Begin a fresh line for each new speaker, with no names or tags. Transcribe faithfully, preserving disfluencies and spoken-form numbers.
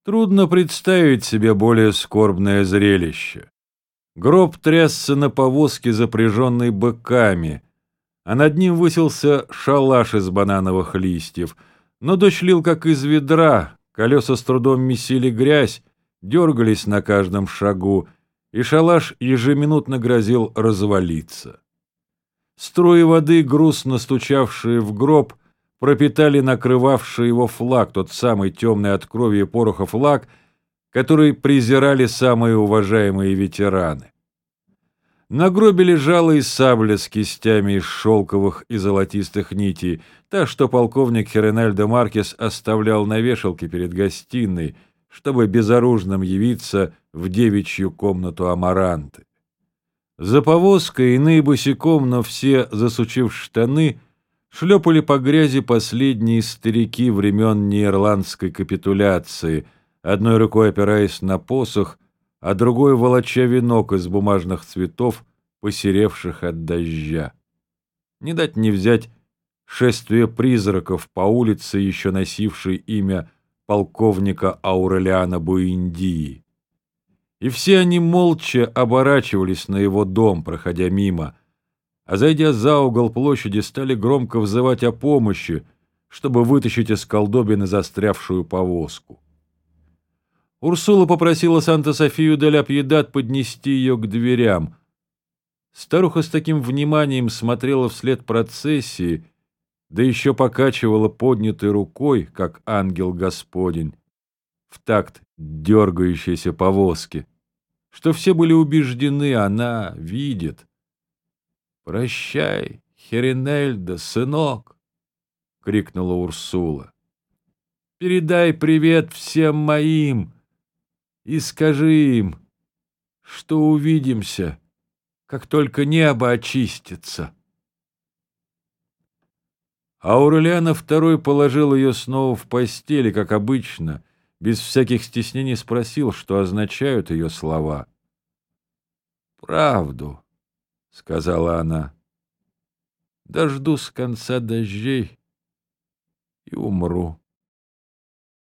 Трудно представить себе более скорбное зрелище. Гроб трясся на повозке, запряженной быками, а над ним высился шалаш из банановых листьев, но дождь лил как из ведра, колеса с трудом месили грязь, дергались на каждом шагу, и шалаш ежеминутно грозил развалиться. Струи воды, грустно стучавшие в гроб, пропитали накрывавший его флаг, тот самый темный от крови и пороха флаг, который презирали самые уважаемые ветераны. На гробе лежала и сабля с кистями из шелковых и золотистых нитей, та, что полковник Херенель де Маркес оставлял на вешалке перед гостиной, чтобы безоружным явиться в девичью комнату Амаранты. За повозкой иные босиком, но все, засучив штаны, шлепали по грязи последние старики времен неирландской капитуляции, одной рукой опираясь на посох, а другой волоча венок из бумажных цветов, посеревших от дождя. Не дать не взять шествие призраков по улице, еще носившей имя полковника Аурелиана Буэндии. И все они молча оборачивались на его дом, проходя мимо, а, зайдя за угол площади, стали громко взывать о помощи, чтобы вытащить из колдобины застрявшую повозку. Урсула попросила Санта-Софию де ля Пьедад поднести ее к дверям. Старуха с таким вниманием смотрела вслед процессии, да еще покачивала поднятой рукой, как ангел Господень, в такт дергающейся повозки, что все были убеждены, она видит. «Прощай, Херинельда, сынок!» — крикнула Урсула. «Передай привет всем моим и скажи им, что увидимся, как только небо очистится». Аурелиано второй положил ее снова в постели, как обычно, без всяких стеснений спросил, что означают ее слова. «Правду», — сказала она, — «дождусь конца дождей и умру».